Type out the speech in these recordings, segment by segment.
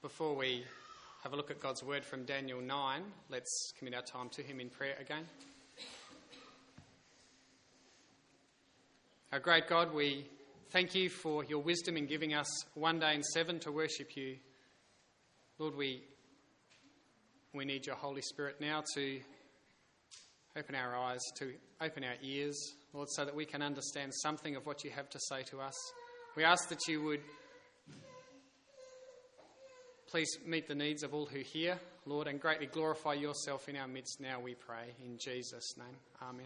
Before we have a look at God's word from Daniel 9, let's commit our time to him in prayer again. Our great God, we thank you for your wisdom in giving us one day in 7 to worship you. Lord, we need your Holy Spirit now to open our eyes, to open our ears, Lord, so that we can understand something of what you have to say to us. We ask that you would please meet the needs of all who hear, Lord, and greatly glorify yourself in our midst now, we pray. In Jesus' name, amen.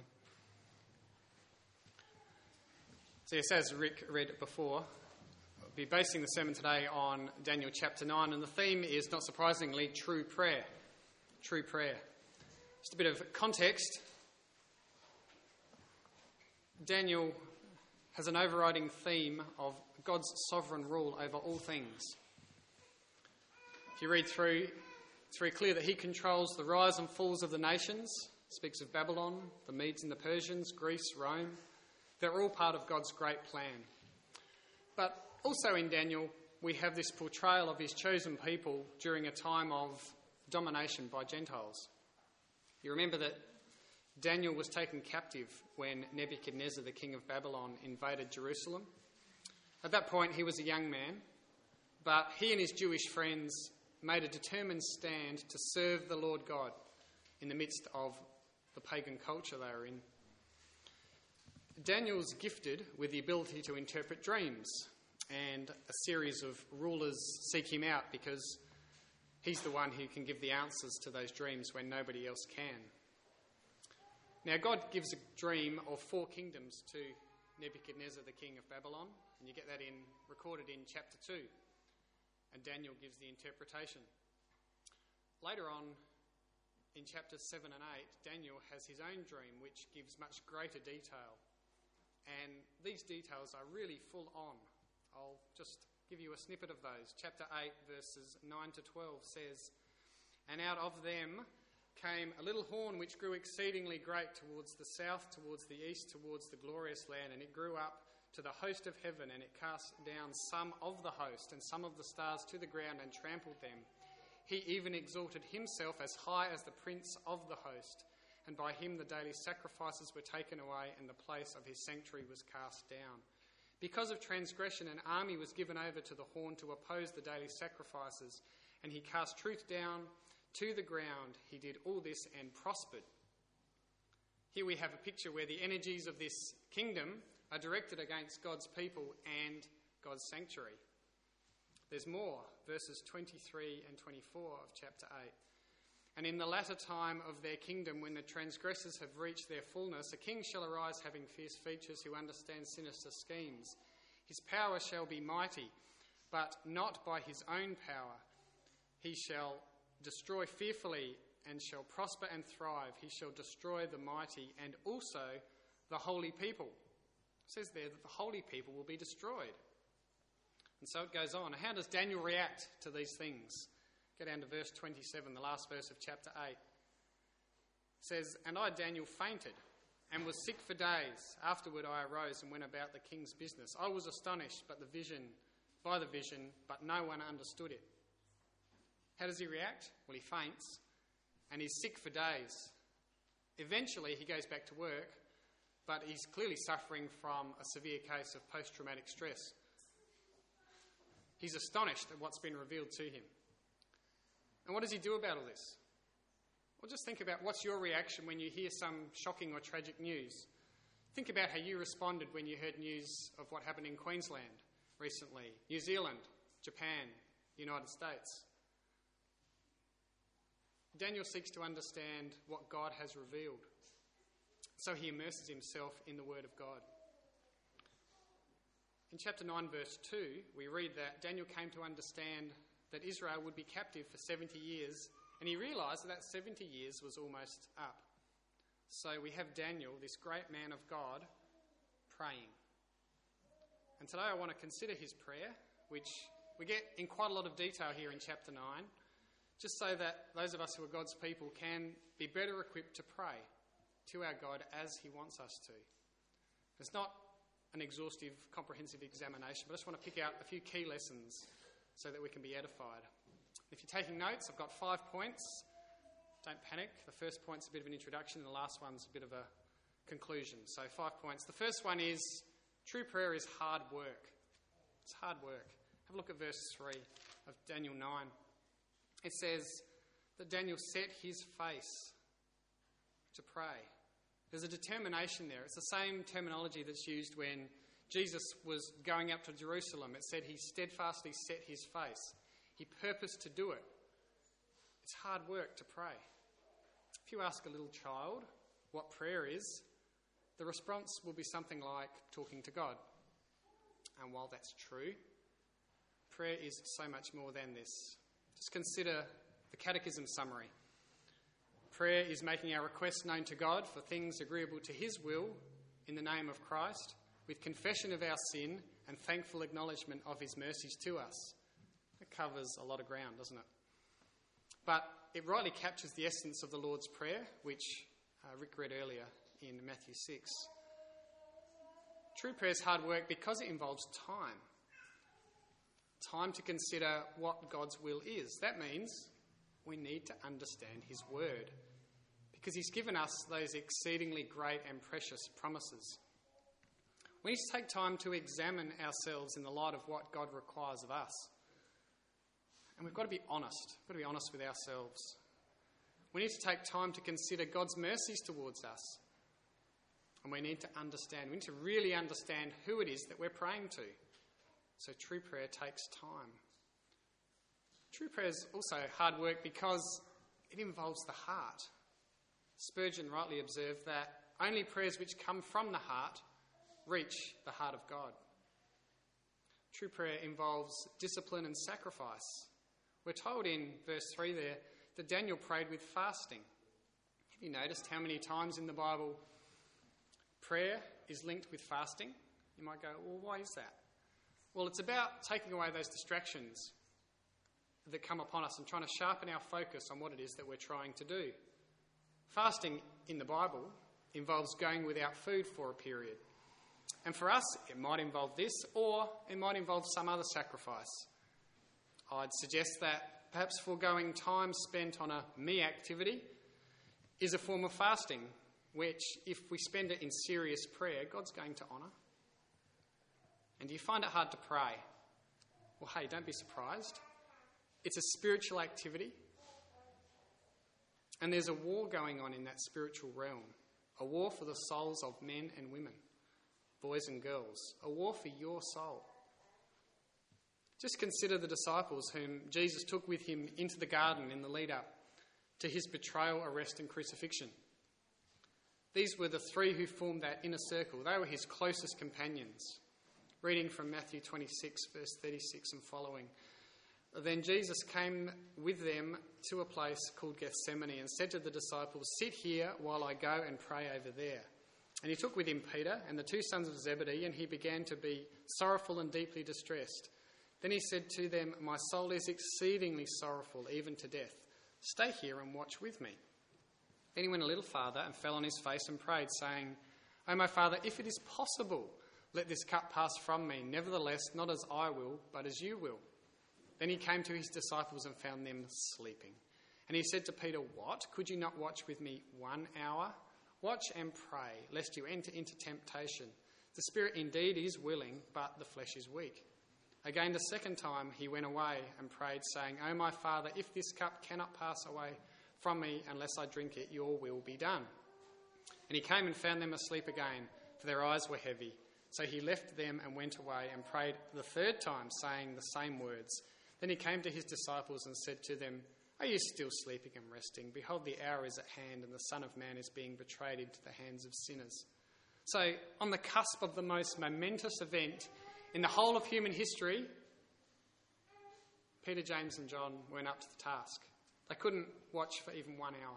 So yes, as Rick read before, I'll be basing the sermon today on Daniel chapter 9, and the theme is, not surprisingly, true prayer. True prayer. Just a bit of context. Daniel has an overriding theme of God's sovereign rule over all things. If you read through, it's very clear that he controls the rise and falls of the nations. It speaks of Babylon, the Medes and the Persians, Greece, Rome. They're all part of God's great plan. But also in Daniel, we have this portrayal of his chosen people during a time of domination by Gentiles. You remember that Daniel was taken captive when Nebuchadnezzar, the king of Babylon, invaded Jerusalem. At that point, he was a young man, but he and his Jewish friends made a determined stand to serve the Lord God in the midst of the pagan culture they were in. Daniel's gifted with the ability to interpret dreams, and a series of rulers seek him out because he's the one who can give the answers to those dreams when nobody else can. Now, God gives a dream of 4 kingdoms to Nebuchadnezzar, the king of Babylon, and you get that recorded in chapter 2. And Daniel gives the interpretation. Later on, in chapters 7 and 8, Daniel has his own dream, which gives much greater detail. And these details are really full on. I'll just give you a snippet of those. Chapter 8, verses 9 to 12 says, "And out of them came a little horn which grew exceedingly great towards the south, towards the east, towards the glorious land. And it grew up to the host of heaven, and it cast down some of the host and some of the stars to the ground and trampled them. He even exalted himself as high as the prince of the host, and by him the daily sacrifices were taken away, and the place of his sanctuary was cast down. Because of transgression, an army was given over to the horn to oppose the daily sacrifices, and he cast truth down to the ground. He did all this and prospered." Here we have a picture where the energies of this kingdom are directed against God's people and God's sanctuary. There's more, verses 23 and 24 of chapter 8. "And in the latter time of their kingdom, when the transgressors have reached their fullness, a king shall arise having fierce features, who understands sinister schemes. His power shall be mighty, but not by his own power. He shall destroy fearfully and shall prosper and thrive. He shall destroy the mighty and also the holy people." It says there that the holy people will be destroyed. And so it goes on. How does Daniel react to these things? Go down to verse 27, the last verse of chapter 8. It says, "And I, Daniel, fainted and was sick for days. Afterward I arose and went about the king's business. I was astonished by the vision, but no one understood it." How does he react? Well, he faints and he's sick for days. Eventually he goes back to work, but he's clearly suffering from a severe case of post-traumatic stress. He's astonished at what's been revealed to him. And what does he do about all this? Well, just think about what's your reaction when you hear some shocking or tragic news. Think about how you responded when you heard news of what happened in Queensland recently, New Zealand, Japan, the United States. Daniel seeks to understand what God has revealed. So he immerses himself in the Word of God. In chapter 9, verse 2, we read that Daniel came to understand that Israel would be captive for 70 years, and he realised that 70 years was almost up. So we have Daniel, this great man of God, praying. And today I want to consider his prayer, which we get in quite a lot of detail here in chapter 9, just so that those of us who are God's people can be better equipped to pray to our God as he wants us to. It's not an exhaustive, comprehensive examination, but I just want to pick out a few key lessons so that we can be edified. If you're taking notes, I've got 5 points. Don't panic. The first point's a bit of an introduction and the last one's a bit of a conclusion. So 5 points. The first one is true prayer is hard work. It's hard work. Have a look at verse 3 of Daniel 9. It says that Daniel set his face to pray. There's a determination there. It's the same terminology that's used when Jesus was going up to Jerusalem. It said he steadfastly set his face. He purposed to do it. It's hard work to pray. If you ask a little child what prayer is, the response will be something like talking to God. And while that's true, prayer is so much more than this. Just consider the Catechism summary. Prayer is making our requests known to God for things agreeable to his will in the name of Christ, with confession of our sin and thankful acknowledgement of his mercies to us. It covers a lot of ground, doesn't it? But it rightly captures the essence of the Lord's Prayer, which Rick read earlier in Matthew 6. True prayer is hard work because it involves time. Time to consider what God's will is. That means we need to understand his word, because he's given us those exceedingly great and precious promises. We need to take time to examine ourselves in the light of what God requires of us. And we've got to be honest. We've got to be honest with ourselves. We need to take time to consider God's mercies towards us. And we need to understand, we need to really understand who it is that we're praying to. So true prayer takes time. True prayer is also hard work because it involves the heart. Spurgeon rightly observed that only prayers which come from the heart reach the heart of God. True prayer involves discipline and sacrifice. We're told in verse 3 there that Daniel prayed with fasting. Have you noticed how many times in the Bible prayer is linked with fasting? You might go, well, why is that? Well, it's about taking away those distractions that come upon us and trying to sharpen our focus on what it is that we're trying to do. Fasting in the Bible involves going without food for a period. And for us, it might involve this, or it might involve some other sacrifice. I'd suggest that perhaps foregoing time spent on a me activity is a form of fasting, which, if we spend it in serious prayer, God's going to honour. And do you find it hard to pray? Well, hey, don't be surprised. It's a spiritual activity. And there's a war going on in that spiritual realm. A war for the souls of men and women, boys and girls. A war for your soul. Just consider the disciples whom Jesus took with him into the garden in the lead-up to his betrayal, arrest and crucifixion. These were the three who formed that inner circle. They were his closest companions. Reading from Matthew 26, verse 36 and following. Then Jesus came with them to a place called Gethsemane and said to the disciples, "Sit here while I go and pray over there." And he took with him Peter and the two sons of Zebedee, and he began to be sorrowful and deeply distressed. Then he said to them, "My soul is exceedingly sorrowful, even to death. Stay here and watch with me." Then he went a little farther and fell on his face and prayed, saying, "O my Father, if it is possible, let this cup pass from me. Nevertheless, not as I will, but as you will." Then he came to his disciples and found them sleeping. And he said to Peter, "What? Could you not watch with me 1 hour? Watch and pray, lest you enter into temptation. The spirit indeed is willing, but the flesh is weak." Again, the second time he went away and prayed, saying, "O my Father, if this cup cannot pass away from me unless I drink it, your will be done." And he came and found them asleep again, for their eyes were heavy. So he left them and went away and prayed the third time, saying the same words. Then he came to his disciples and said to them, "Are you still sleeping and resting? Behold, the hour is at hand, and the Son of Man is being betrayed into the hands of sinners." So, on the cusp of the most momentous event in the whole of human history, Peter, James and John weren't up to the task. They couldn't watch for even 1 hour.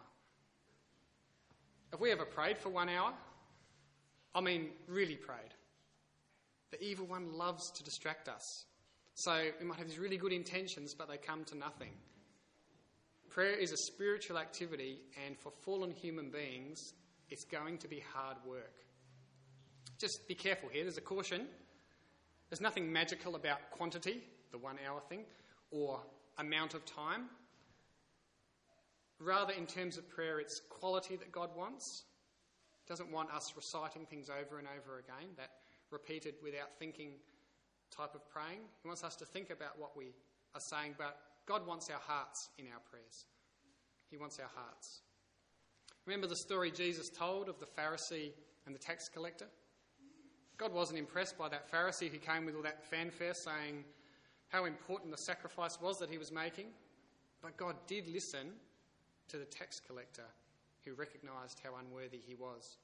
Have we ever prayed for 1 hour? I mean, really prayed. The evil one loves to distract us. So we might have these really good intentions, but they come to nothing. Prayer is a spiritual activity, and for fallen human beings, it's going to be hard work. Just be careful here. There's a caution. There's nothing magical about quantity, the 1 hour thing, or amount of time. Rather, in terms of prayer, it's quality that God wants. He doesn't want us reciting things over and over again, that repeated without thinking type of praying. He wants us to think about what we are saying, but God wants our hearts in our prayers. He wants our hearts. Remember the story Jesus told of the Pharisee and the tax collector? God wasn't impressed by that Pharisee who came with all that fanfare saying how important the sacrifice was that he was making. But God did listen to the tax collector who recognised how unworthy he was.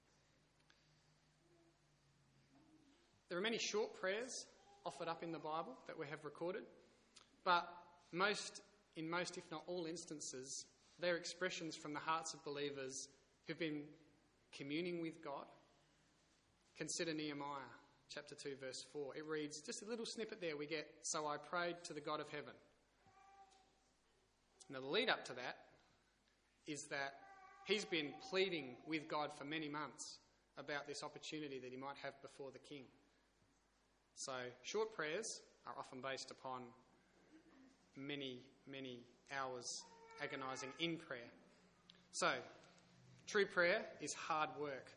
There are many short prayers offered up in the Bible that we have recorded, but in most, if not all instances, they're expressions from the hearts of believers who've been communing with God. Consider Nehemiah chapter 2 verse 4. It reads, just a little snippet there we get, "So I prayed to the God of heaven." Now the lead up to that is that he's been pleading with God for many months about this opportunity that he might have before the king. So short prayers are often based upon many, many hours agonising in prayer. So, true prayer is hard work.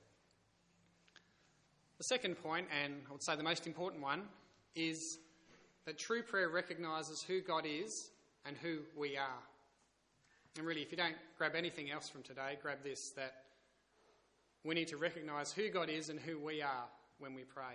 The second point, and I would say the most important one, is that true prayer recognises who God is and who we are. And really, if you don't grab anything else from today, grab this, that we need to recognise who God is and who we are when we pray.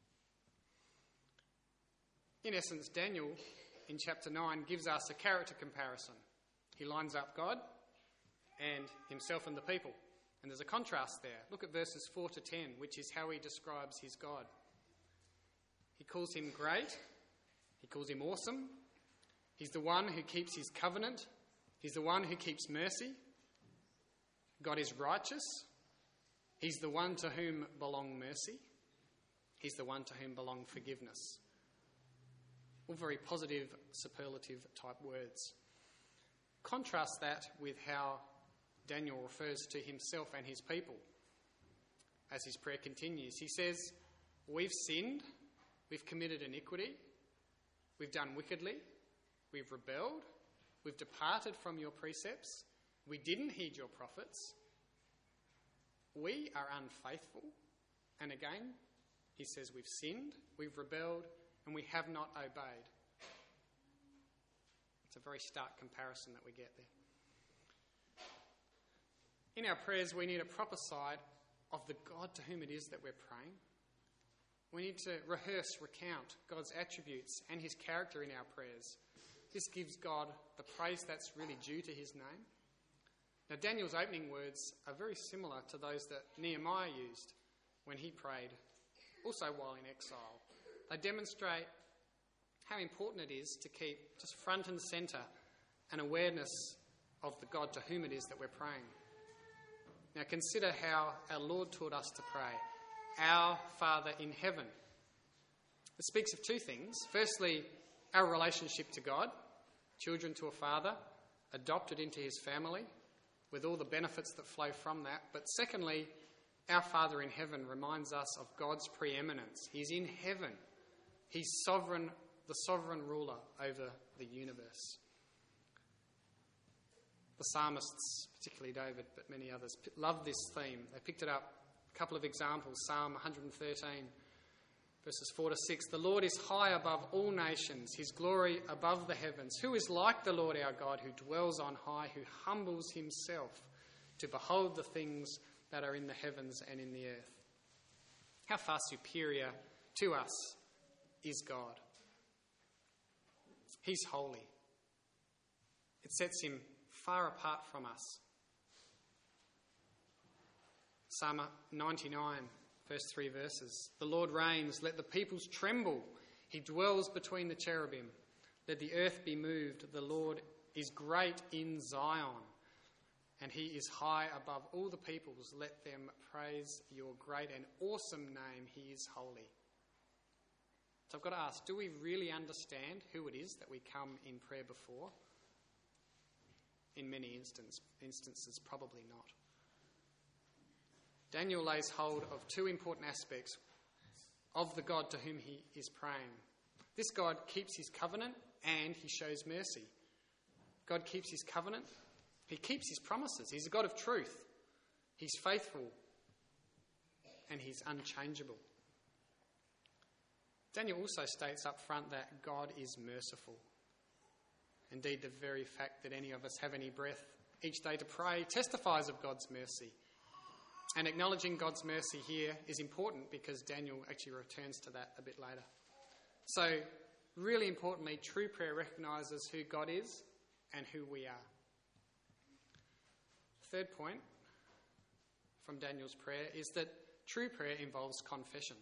In essence, Daniel, in chapter 9, gives us a character comparison. He lines up God and himself and the people. And there's a contrast there. Look at verses 4 to 10, which is how he describes his God. He calls him great. He calls him awesome. He's the one who keeps his covenant. He's the one who keeps mercy. God is righteous. He's the one to whom belong mercy. He's the one to whom belong forgiveness. All very positive, superlative type words. Contrast that with how Daniel refers to himself and his people as his prayer continues. He says, "We've sinned, we've committed iniquity, we've done wickedly, we've rebelled, we've departed from your precepts, we didn't heed your prophets, we are unfaithful." And again, he says we've sinned, we've rebelled, and we have not obeyed. It's a very stark comparison that we get there. In our prayers, we need a proper sight of the God to whom it is that we're praying. We need to recount God's attributes and his character in our prayers. This gives God the praise that's really due to his name. Now, Daniel's opening words are very similar to those that Nehemiah used when he prayed, also while in exile. They demonstrate how important it is to keep just front and centre an awareness of the God to whom it is that we're praying. Now consider how our Lord taught us to pray. Our Father in heaven. It speaks of two things. Firstly, our relationship to God, children to a father, adopted into his family, with all the benefits that flow from that. But secondly, our Father in heaven reminds us of God's preeminence. He's in heaven. He's sovereign, the sovereign ruler over the universe. The psalmists, particularly David, but many others, love this theme. They picked it up. A couple of examples. Psalm 113, verses 4 to 6. "The Lord is high above all nations, his glory above the heavens. Who is like the Lord our God, who dwells on high, who humbles himself to behold the things that are in the heavens and in the earth?" How far superior to us is God. He's holy. It sets him far apart from us. Psalm 99, first 3 verses. "The Lord reigns, let the peoples tremble. He dwells between the cherubim. Let the earth be moved. The Lord is great in Zion, and he is high above all the peoples. Let them praise your great and awesome name. He is holy." So I've got to ask, do we really understand who it is that we come in prayer before? In many instances, probably not. Daniel lays hold of two important aspects of the God to whom he is praying. This God keeps his covenant and he shows mercy. God keeps his covenant. He keeps his promises. He's a God of truth. He's faithful, and he's unchangeable. Daniel also states up front that God is merciful. Indeed, the very fact that any of us have any breath each day to pray testifies of God's mercy. And acknowledging God's mercy here is important because Daniel actually returns to that a bit later. So, really importantly, true prayer recognises who God is and who we are. Third point from Daniel's prayer is that true prayer involves confession.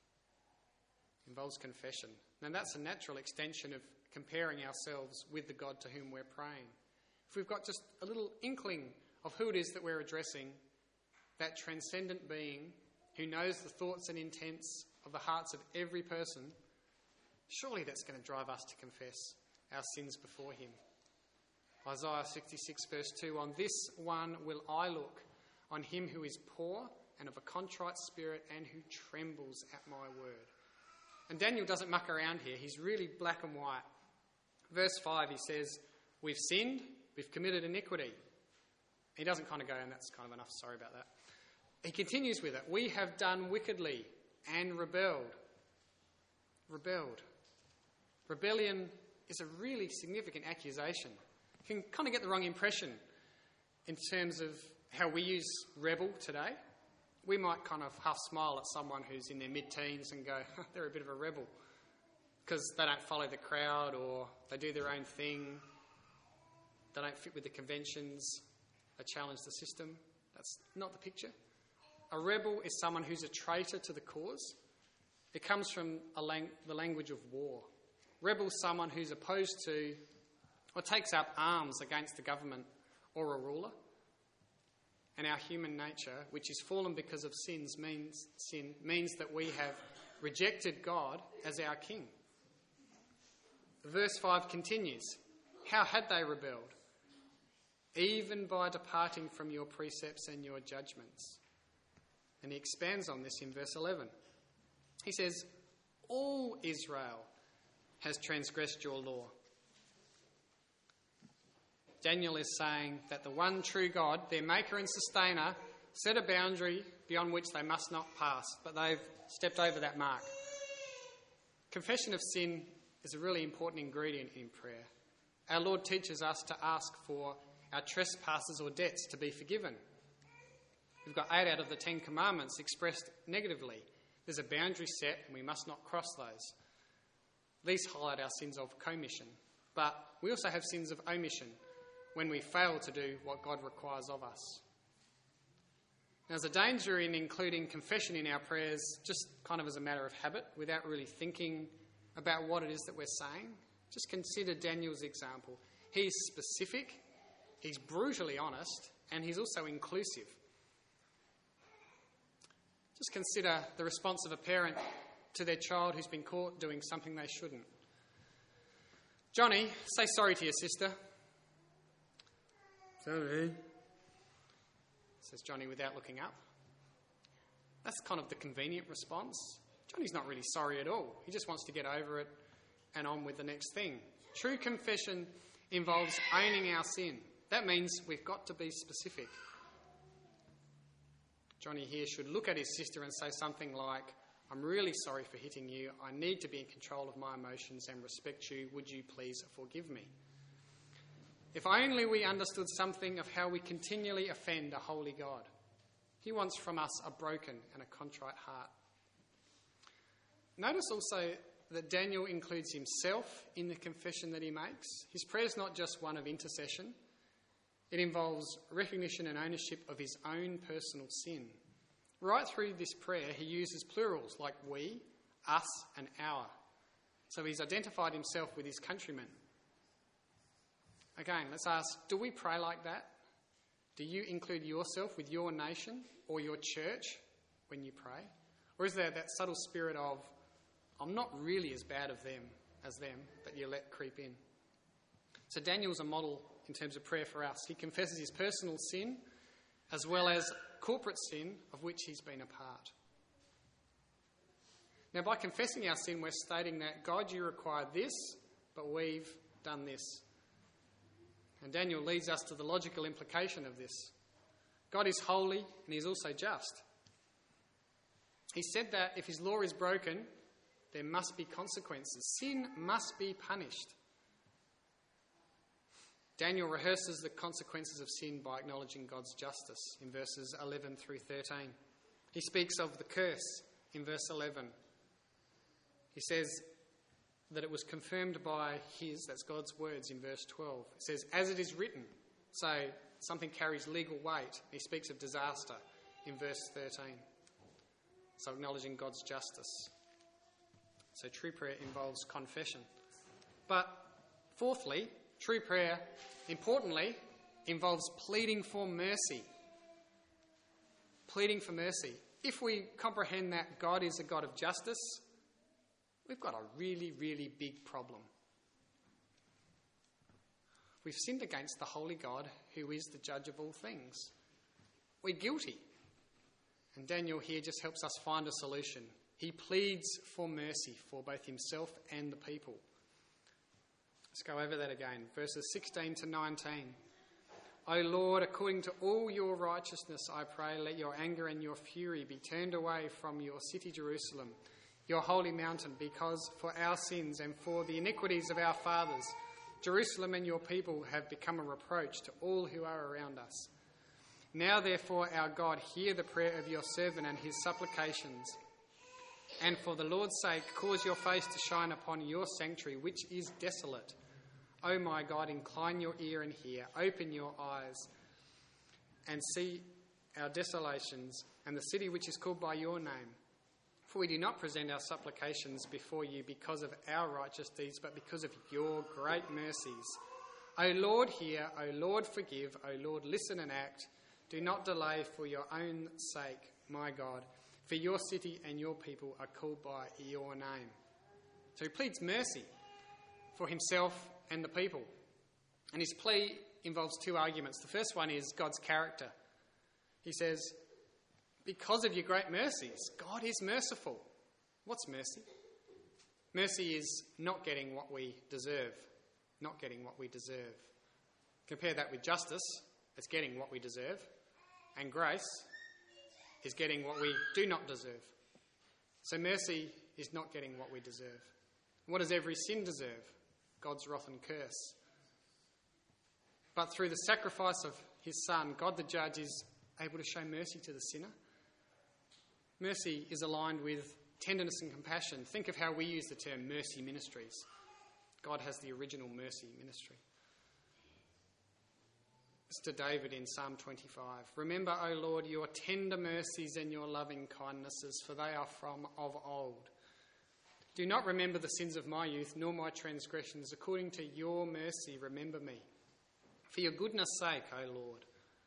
Now that's a natural extension of comparing ourselves with the God to whom we're praying. If we've got just a little inkling of who it is that we're addressing, that transcendent being who knows the thoughts and intents of the hearts of every person, surely that's going to drive us to confess our sins before him. Isaiah 66 verse 2, "On this one will I look, on him who is poor and of a contrite spirit and who trembles at my word." And Daniel doesn't muck around here. He's really black and white. Verse 5, he says, "We've sinned, we've committed iniquity." He doesn't kind of go, and that's kind of enough, sorry about that. He continues with it. "We have done wickedly and rebelled." Rebellion is a really significant accusation. You can kind of get the wrong impression in terms of how we use rebel today. We might kind of half smile at someone who's in their mid-teens and go, they're a bit of a rebel because they don't follow the crowd or they do their own thing. They don't fit with the conventions. They challenge the system. That's not the picture. A rebel is someone who's a traitor to the cause. It comes from the language of war. Rebel is someone who's opposed to or takes up arms against the government or a ruler. And our human nature, which is fallen because of sin, means that we have rejected God as our king. Verse 5 continues, "How had they rebelled? Even by departing from your precepts and your judgments." And he expands on this in verse 11. He says, "All Israel has transgressed your law." Daniel is saying that the one true God, their maker and sustainer, set a boundary beyond which they must not pass, but they've stepped over that mark. Confession of sin is a really important ingredient in prayer. Our Lord teaches us to ask for our trespasses or debts to be forgiven. We've got 8 out of the 10 commandments expressed negatively. There's a boundary set and we must not cross those. These highlight our sins of commission, but we also have sins of omission, when we fail to do what God requires of us. Now, there's a danger in including confession in our prayers just kind of as a matter of habit, without really thinking about what it is that we're saying. Just consider Daniel's example. He's specific, he's brutally honest, and he's also inclusive. Just consider the response of a parent to their child who's been caught doing something they shouldn't. "Johnny, say sorry to your sister." "Sorry," says Johnny without looking up. That's kind of the convenient response. Johnny's not really sorry at all. He just wants to get over it and on with the next thing. True confession involves owning our sin. That means we've got to be specific. Johnny here should look at his sister and say something like, "I'm really sorry for hitting you. I need to be in control of my emotions and respect you. Would you please forgive me?" If only we understood something of how we continually offend a holy God. He wants from us a broken and a contrite heart. Notice also that Daniel includes himself in the confession that he makes. His prayer is not just one of intercession. It involves recognition and ownership of his own personal sin. Right through this prayer, he uses plurals like we, us, and our. So he's identified himself with his countrymen. Again, let's ask, do we pray like that? Do you include yourself with your nation or your church when you pray? Or is there that subtle spirit of, I'm not really as bad as them, that you let creep in? So Daniel's a model in terms of prayer for us. He confesses his personal sin as well as corporate sin of which he's been a part. Now, by confessing our sin, we're stating that, God, you require this, but we've done this. And Daniel leads us to the logical implication of this. God is holy and he's also just. He said that if his law is broken, there must be consequences. Sin must be punished. Daniel rehearses the consequences of sin by acknowledging God's justice in verses 11 through 13. He speaks of the curse in verse 11. He says that it was confirmed by that's God's words in verse 12. It says, as it is written. So something carries legal weight. He speaks of disaster in verse 13. So acknowledging God's justice. So true prayer involves confession. But fourthly, true prayer, importantly, involves pleading for mercy. Pleading for mercy. If we comprehend that God is a God of justice, we've got a really, really big problem. We've sinned against the holy God who is the judge of all things. We're guilty. And Daniel here just helps us find a solution. He pleads for mercy for both himself and the people. Let's go over that again. Verses 16 to 19. O Lord, according to all your righteousness, I pray, let your anger and your fury be turned away from your city Jerusalem, your holy mountain, because for our sins and for the iniquities of our fathers, Jerusalem and your people have become a reproach to all who are around us. Now, therefore, our God, hear the prayer of your servant and his supplications. And for the Lord's sake, cause your face to shine upon your sanctuary, which is desolate. O my God, incline your ear and hear. Open your eyes and see our desolations and the city which is called by your name. For we do not present our supplications before you because of our righteous deeds, but because of your great mercies. O Lord, hear. O Lord, forgive. O Lord, listen and act. Do not delay for your own sake, my God, for your city and your people are called by your name. So he pleads mercy for himself and the people. And his plea involves two arguments. The first one is God's character. He says, because of your great mercies, God is merciful. What's mercy? Mercy is not getting what we deserve. Not getting what we deserve. Compare that with justice. It's getting what we deserve. And grace is getting what we do not deserve. So mercy is not getting what we deserve. What does every sin deserve? God's wrath and curse. But through the sacrifice of his Son, God the judge is able to show mercy to the sinner. Mercy is aligned with tenderness and compassion. Think of how we use the term mercy ministries. God has the original mercy ministry. It's to David in Psalm 25. Remember, O Lord, your tender mercies and your loving kindnesses, for they are from of old. Do not remember the sins of my youth, nor my transgressions. According to your mercy, remember me. For your goodness' sake, O Lord.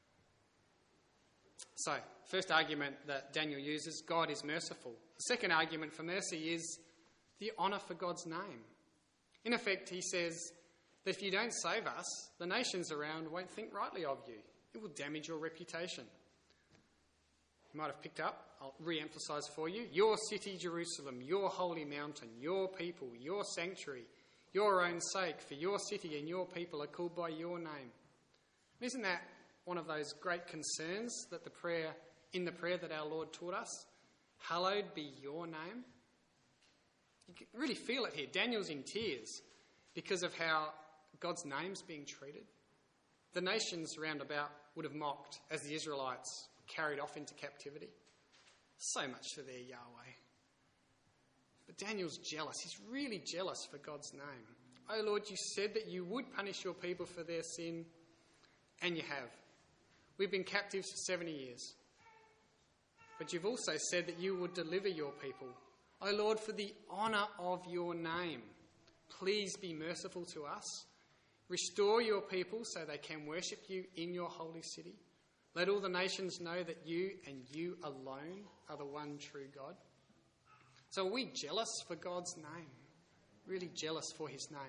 So, first argument that Daniel uses, God is merciful. The second argument for mercy is the honour for God's name. In effect, he says that if you don't save us, the nations around won't think rightly of you. It will damage your reputation. You might have picked up, I'll re-emphasise for you, your city Jerusalem, your holy mountain, your people, your sanctuary, your own sake, for your city and your people are called by your name. Isn't that one of those great concerns that in the prayer that our Lord taught us? Hallowed be your name. You can really feel it here. Daniel's in tears because of how God's name's being treated. The nations round about would have mocked as the Israelites carried off into captivity. So much for their Yahweh. But Daniel's jealous. He's really jealous for God's name. Oh Lord, you said that you would punish your people for their sin, and you have. We've been captives for 70 years. But you've also said that you would deliver your people. Oh Lord, for the honour of your name, please be merciful to us. Restore your people so they can worship you in your holy city. Let all the nations know that you and you alone are the one true God. So are we jealous for God's name? Really jealous for his name?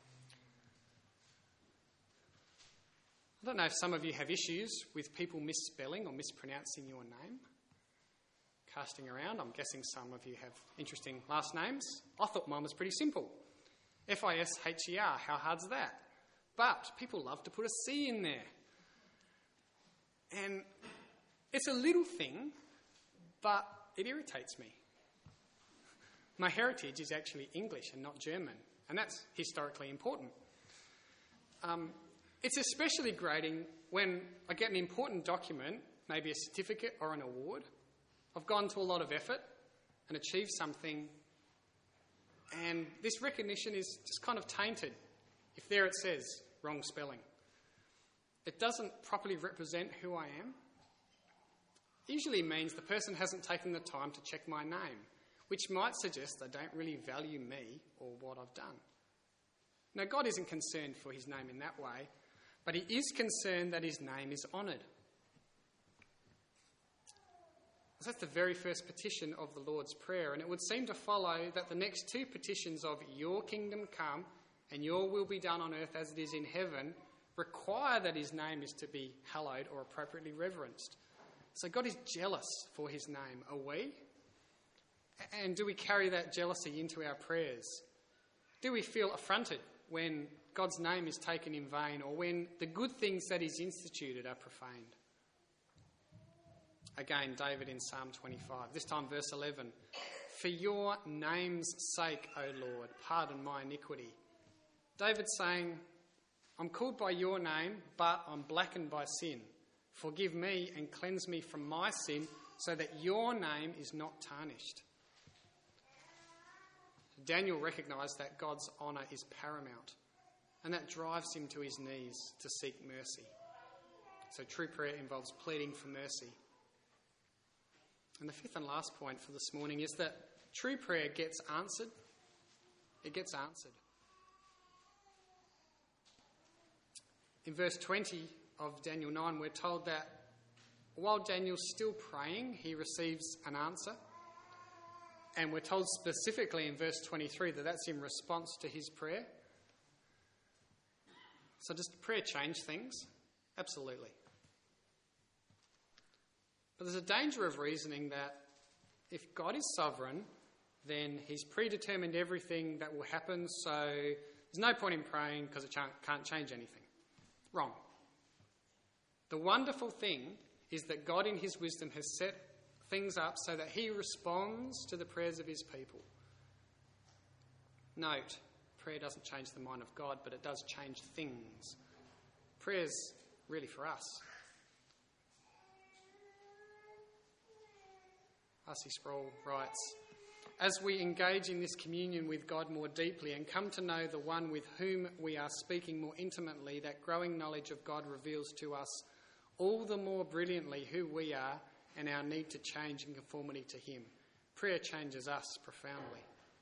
I don't know if some of you have issues with people misspelling or mispronouncing your name. Casting around, I'm guessing some of you have interesting last names. I thought mine was pretty simple. F-I-S-H-E-R, how hard's that? But people love to put a C in there. And it's a little thing, but it irritates me. My heritage is actually English and not German, and that's historically important. It's especially grating when I get an important document, maybe a certificate or an award. I've gone to a lot of effort and achieved something, and this recognition is just kind of tainted if there it says wrong spelling. It doesn't properly represent who I am. It usually means the person hasn't taken the time to check my name, which might suggest they don't really value me or what I've done. Now, God isn't concerned for his name in that way, but he is concerned that his name is honoured. So that's the very first petition of the Lord's Prayer, and it would seem to follow that the next two petitions of your kingdom come and your will be done on earth as it is in heaven require that his name is to be hallowed or appropriately reverenced. So God is jealous for his name. Are we? And do we carry that jealousy into our prayers? Do we feel affronted when God's name is taken in vain or when the good things that he's instituted are profaned? Again, David in Psalm 25, this time verse 11. For your name's sake, O Lord, pardon my iniquity. David's saying, I'm called by your name, but I'm blackened by sin. Forgive me and cleanse me from my sin so that your name is not tarnished. Daniel recognised that God's honour is paramount, and that drives him to his knees to seek mercy. So true prayer involves pleading for mercy. And the fifth and last point for this morning is that true prayer gets answered. It gets answered. In verse 20 of Daniel 9, we're told that while Daniel's still praying, he receives an answer. And we're told specifically in verse 23 that that's in response to his prayer. So does prayer change things? Absolutely. But there's a danger of reasoning that if God is sovereign, then he's predetermined everything that will happen, so there's no point in praying because it can't change anything. Wrong. The wonderful thing is that God in his wisdom has set things up so that he responds to the prayers of his people. Note, prayer doesn't change the mind of God, but it does change things. Prayer's really for us. R.C. Sproul writes, as we engage in this communion with God more deeply and come to know the one with whom we are speaking more intimately, that growing knowledge of God reveals to us all the more brilliantly who we are and our need to change in conformity to him. Prayer changes us profoundly.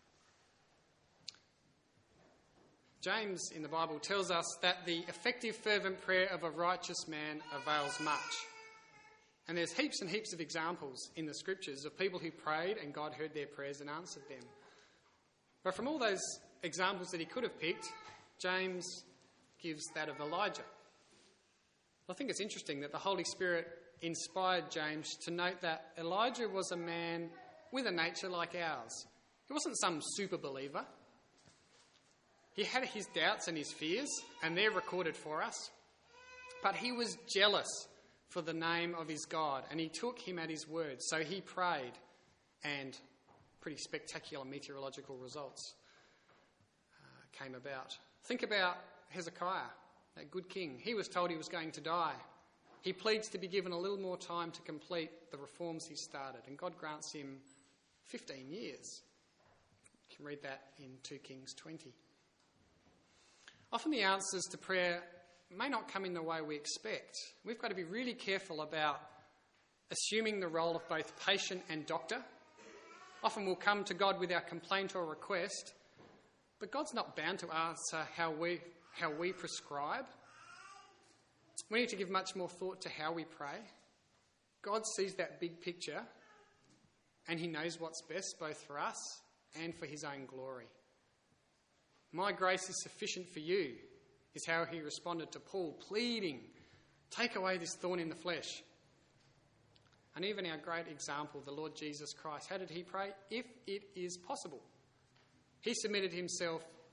James in the Bible tells us that the effective fervent prayer of a righteous man avails much. And there's heaps and heaps of examples in the scriptures of people who prayed and God heard their prayers and answered them. But from all those examples that he could have picked, James gives that of Elijah. I think it's interesting that the Holy Spirit inspired James to note that Elijah was a man with a nature like ours. He wasn't some super believer. He had his doubts and his fears, and they're recorded for us. But he was jealous for the name of his God, and he took him at his word. So he prayed, and pretty spectacular meteorological results came about. Think about Hezekiah, that good king. He was told he was going to die. He pleads to be given a little more time to complete the reforms he started, and God grants him 15 years. You can read that in 2 Kings 20. Often the answers to prayer may not come in the way we expect. We've got to be really careful about assuming the role of both patient and doctor. Often we'll come to God with our complaint or request, but God's not bound to answer how we prescribe. We need to give much more thought to how we pray. God sees that big picture, and he knows what's best both for us and for his own glory. My grace is sufficient for you, is how he responded to Paul, pleading, take away this thorn in the flesh. And even our great example, the Lord Jesus Christ, how did he pray? If it is possible. He submitted himself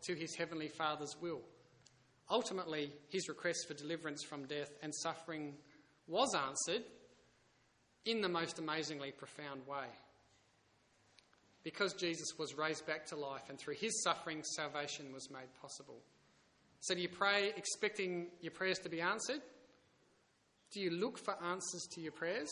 to his heavenly Father's will. Ultimately, his request for deliverance from death and suffering was answered in the most amazingly profound way. Because Jesus was raised back to life and through his suffering, salvation was made possible. So do you pray expecting your prayers to be answered? Do you look for answers to your prayers?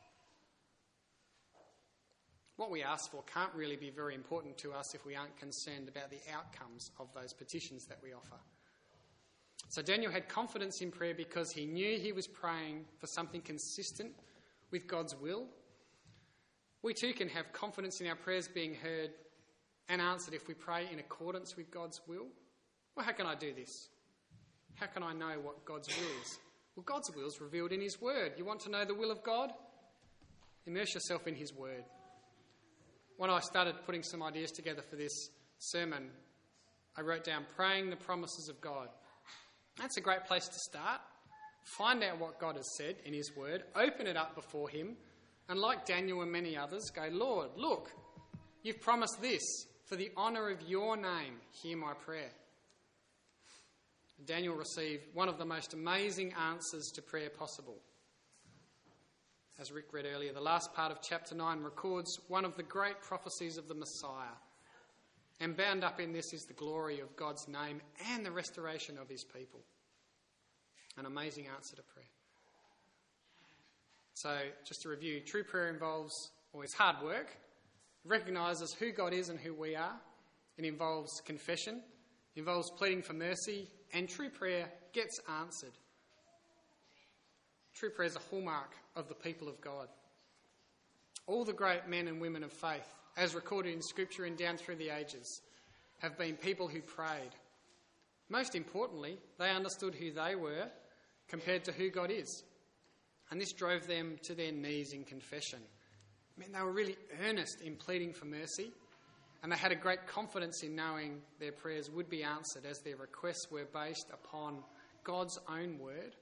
What we ask for can't really be very important to us if we aren't concerned about the outcomes of those petitions that we offer. So Daniel had confidence in prayer because he knew he was praying for something consistent with God's will. We too can have confidence in our prayers being heard and answered if we pray in accordance with God's will. Well, how can I do this? How can I know what God's will is? Well, God's will is revealed in his word. You want to know the will of God? Immerse yourself in his word. When I started putting some ideas together for this sermon, I wrote down praying the promises of God. That's a great place to start. Find out what God has said in his word, open it up before him, and like Daniel and many others, go, Lord, look, you've promised this. For the honour of your name, hear my prayer. Daniel received one of the most amazing answers to prayer possible. As Rick read earlier, the last part of chapter 9 records one of the great prophecies of the Messiah. And bound up in this is the glory of God's name and the restoration of his people. An amazing answer to prayer. So, just to review, true prayer involves always hard work. It recognises who God is and who we are. It involves confession. It involves pleading for mercy. And true prayer gets answered. True prayer is a hallmark of the people of God. All the great men and women of faith, as recorded in Scripture and down through the ages, have been people who prayed. Most importantly, they understood who they were compared to who God is. And this drove them to their knees in confession. I mean, they were really earnest in pleading for mercy, and they had a great confidence in knowing their prayers would be answered as their requests were based upon God's own word.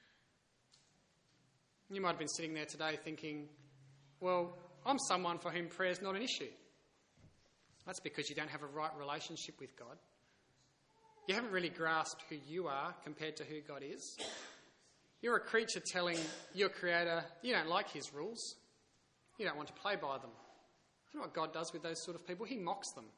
You might have been sitting there today thinking, well, I'm someone for whom prayer is not an issue. That's because you don't have a right relationship with God. You haven't really grasped who you are compared to who God is. You're a creature telling your Creator you don't like his rules. You don't want to play by them. You know what God does with those sort of people? He mocks them.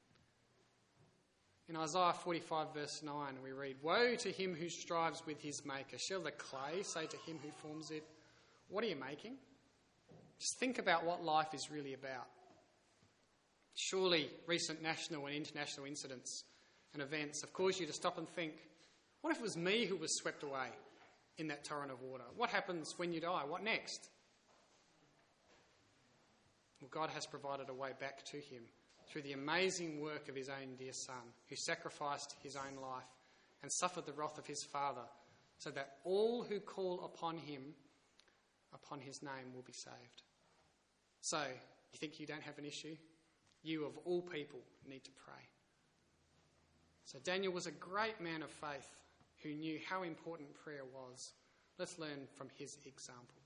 In Isaiah 45 verse 9 we read, "Woe to him who strives with his maker. Shall the clay say to him who forms it, what are you making?" Just think about what life is really about. Surely recent national and international incidents and events have caused you to stop and think, what if it was me who was swept away in that torrent of water? What happens when you die? What next? Well, God has provided a way back to him through the amazing work of his own dear Son, who sacrificed his own life and suffered the wrath of his Father, so that all who call upon him, upon his name, will be saved. So, you think you don't have an issue? You, of all people, need to pray. So Daniel was a great man of faith who knew how important prayer was. Let's learn from his example.